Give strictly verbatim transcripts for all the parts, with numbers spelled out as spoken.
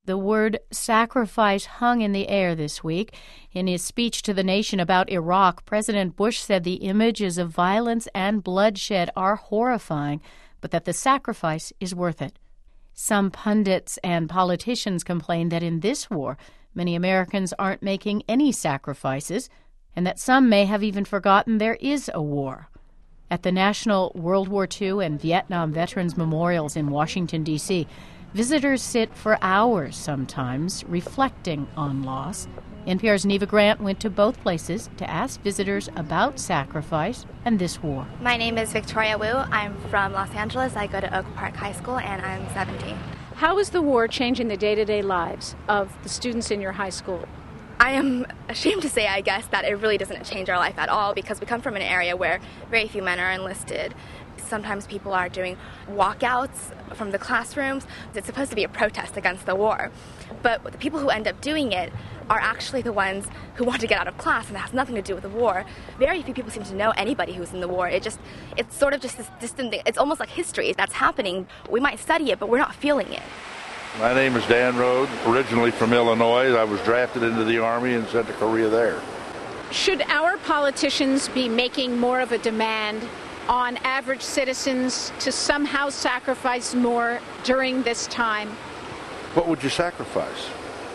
The word sacrifice hung in the air this week. In his speech to the nation about Iraq, President Bush said the images of violence and bloodshed are horrifying, but that the sacrifice is worth it. Some pundits and politicians complain that in this war, many Americans aren't making any sacrifices, and that some may have even forgotten there is a war. At the National World War Two and Vietnam Veterans Memorials in Washington, D C, visitors sit for hours sometimes reflecting on loss. N P R's Neva Grant went to both places to ask visitors about sacrifice and this war. My name is Victoria Wu. I'm from Los Angeles. I go to Oak Park High School, and I'm seventeen. How is the war changing the day-to-day lives of the students in your high school? I am ashamed to say, I guess, that it really doesn't change our life at all, because we come from an area where very few men are enlisted. Sometimes people are doing walkouts from the classrooms. It's supposed to be a protest against the war. But the people who end up doing it are actually the ones who want to get out of class, and it has nothing to do with the war. Very few people seem to know anybody who's in the war. It just, it's sort of just this distant thing. It's almost like history that's happening. We might study it, but we're not feeling it. My name is Dan Rhodes, originally from Illinois. I was drafted into the Army and sent to Korea there. Should our politicians be making more of a demand on average citizens to somehow sacrifice more during this time? What would you sacrifice?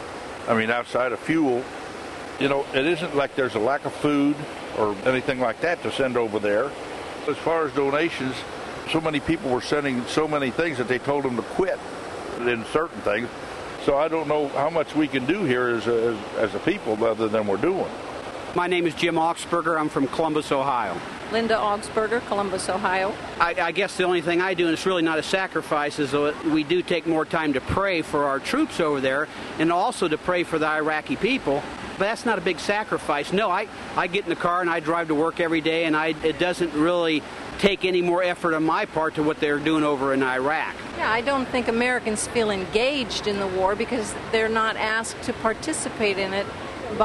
I mean, outside of fuel, you know, it isn't like there's a lack of food or anything like that to send over there. As far as donations, so many people were sending so many things that they told them to quit in certain things. So I don't know how much we can do here as a, as, as a people other than we're doing. My name is Jim Augsburger. I'm from Columbus, Ohio. Linda Augsburger, Columbus, Ohio. I, I guess the only thing I do, and it's really not a sacrifice, is that we do take more time to pray for our troops over there and also to pray for the Iraqi people. But that's not a big sacrifice. No, I, I get in the car and I drive to work every day, and I, it doesn't really take any more effort on my part to what they're doing over in Iraq. Yeah, I don't think Americans feel engaged in the war because they're not asked to participate in it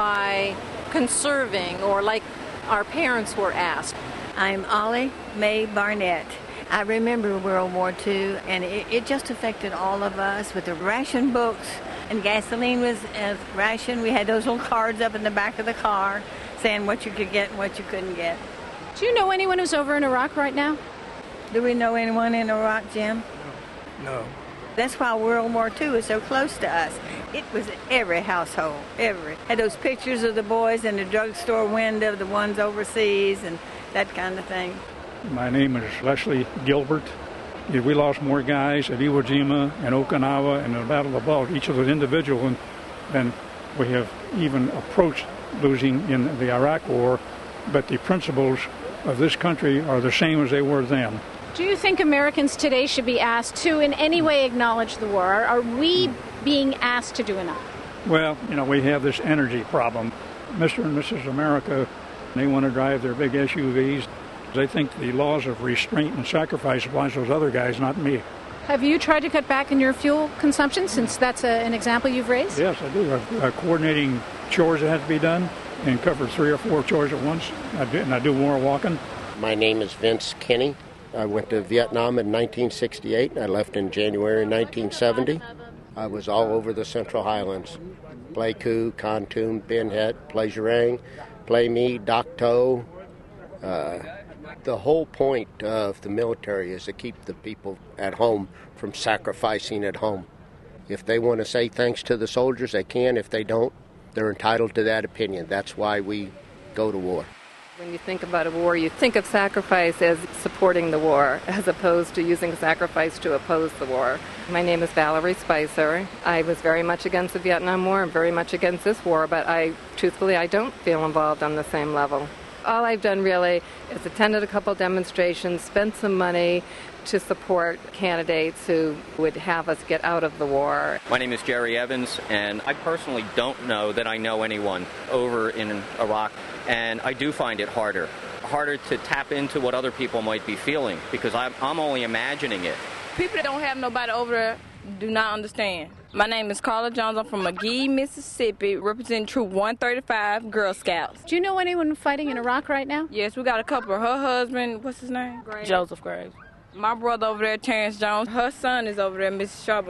by conserving or like our parents were asked. I'm Ollie Mae Barnett. I remember World War Two, and it, it just affected all of us with the ration books, and gasoline was uh, ration. We had those little cards up in the back of the car saying what you could get and what you couldn't get. Do you know anyone who's over in Iraq right now? Do we know anyone in Iraq, Jim? No. That's why World War Two is so close to us. It was in every household, every. Had those pictures of the boys in the drugstore window, the ones overseas, and that kind of thing. My name is Leslie Gilbert. We lost more guys at Iwo Jima and Okinawa and the Battle of the Bulge, each of those individuals, than we have even approached losing in the Iraq War. But the principles of this country are the same as they were then. Do you think Americans today should be asked to in any way acknowledge the war? Are, are we being asked to do enough? Well, you know, we have this energy problem. Mister and Missus America, they want to drive their big S U Vs. They think the laws of restraint and sacrifice applies to those other guys, not me. Have you tried to cut back in your fuel consumption, since that's a, an example you've raised? Yes, I do. I'm uh, coordinating chores that have to be done and cover three or four chores at once, I do, and I do more walking. My name is Vince Kinney. I went to Vietnam in nineteen sixty-eight. I left in January nineteen seventy. I was all over the Central Highlands. Pleiku, Kon Tum, Ben Het, Pleasurang, Plei Me, Dak To. Uh, the whole point of the military is to keep the people at home from sacrificing at home. If they want to say thanks to the soldiers, they can. If they don't, they're entitled to that opinion. That's why we go to war. When you think about a war, you think of sacrifice as supporting the war, as opposed to using sacrifice to oppose the war. My name is Valerie Spicer. I was very much against the Vietnam War and very much against this war, but I, truthfully, I don't feel involved on the same level. All I've done really is attended a couple demonstrations, spent some money to support candidates who would have us get out of the war. My name is Jerry Evans, and I personally don't know that I know anyone over in Iraq, and I do find it harder. Harder to tap into what other people might be feeling, because I'm, I'm only imagining it. People that don't have nobody over there do not understand. My name is Carla Jones. I'm from McGee, Mississippi, representing Troop one thirty-five Girl Scouts. Do you know anyone fighting in Iraq right now? Yes, we got a couple. Her husband, what's his name? Graves. Joseph Graves. My brother over there, Terrence Jones. Her son is over there, Missus Sharbo.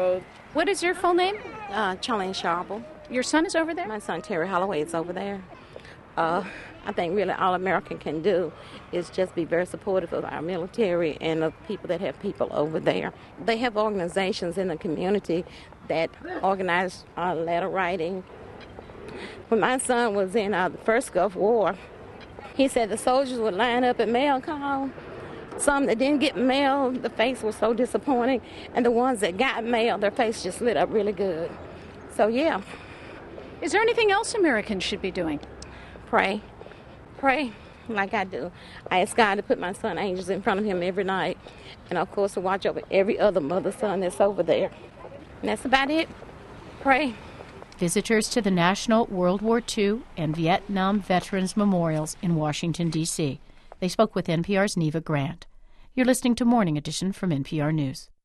What is your full name? Uh, Charlene Sharple. Your son is over there? My son, Terry Holloway, is over there. Uh, I think really all America can do is just be very supportive of our military and of people that have people over there. They have organizations in the community that organize uh, letter writing. When my son was in uh, the first Gulf War, he said the soldiers would line up at mail call. Some that didn't get mail, the face was so disappointing, and the ones that got mail, their face just lit up really good. So, yeah. Is there anything else Americans should be doing? Pray. Pray like I do. I ask God to put my son angels in front of him every night, and, of course, to watch over every other mother's son that's over there. And that's about it. Pray. Visitors to the National World War Two and Vietnam Veterans Memorials in Washington, D C They spoke with N P R's Neva Grant. You're listening to Morning Edition from N P R News.